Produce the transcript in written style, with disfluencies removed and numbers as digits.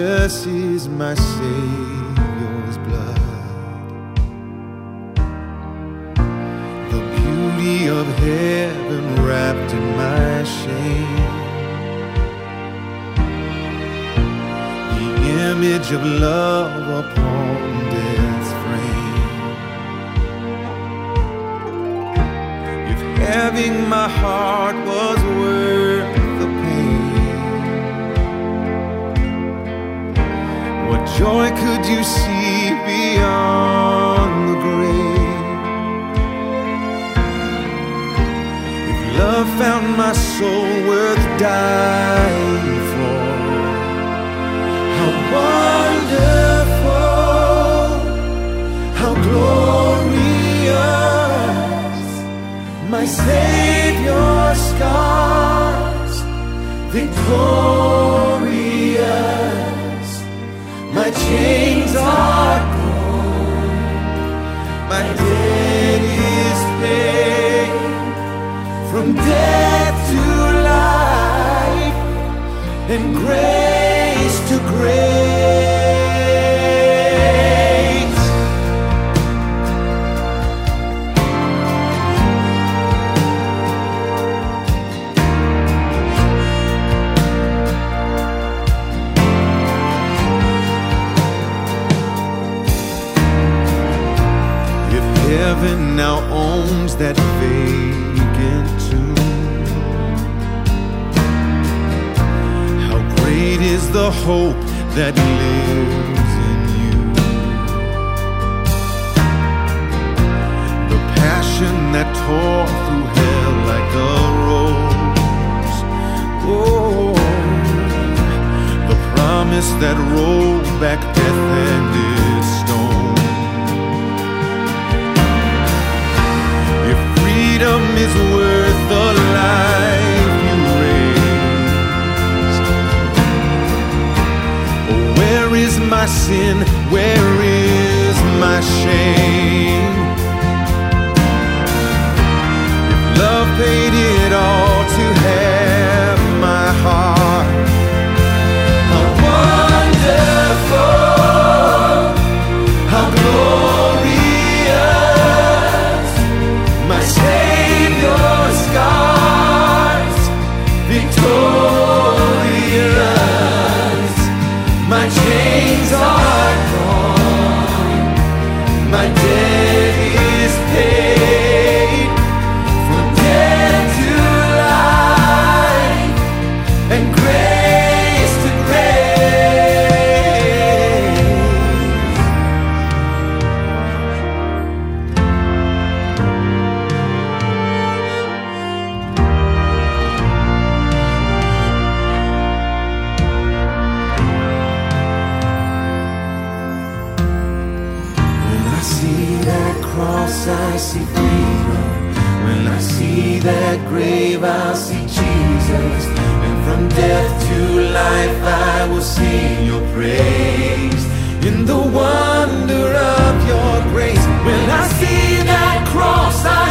precious is my Savior's blood. The beauty of heaven wrapped in my shame, the image of love upon death's frame. If having my heart was worth the pain, what joy could you see beyond the grave? If love found my soul worth dying for, how wonderful, how glorious, my Savior's scars, victorious. My chains are gone, my debt is paid, from death to life, and grace to grace. Heaven now owns that vacant tomb. How great is the hope that lives in you. The passion that tore through hell like a rose. Oh, the promise that rolled back death and its stone. Freedom is worth the life you raised. Oh, where is my sin? Where is my shame? If love paid it all to have my heart, how wonderful, how glorious, my Savior's scars, victorious. My chains are gone, my debt is paid, from death to life, and grace to I see freedom. When I see that grave, I'll see Jesus. And from death to life, I will sing your praise. In the wonder of your grace, when I see that cross, I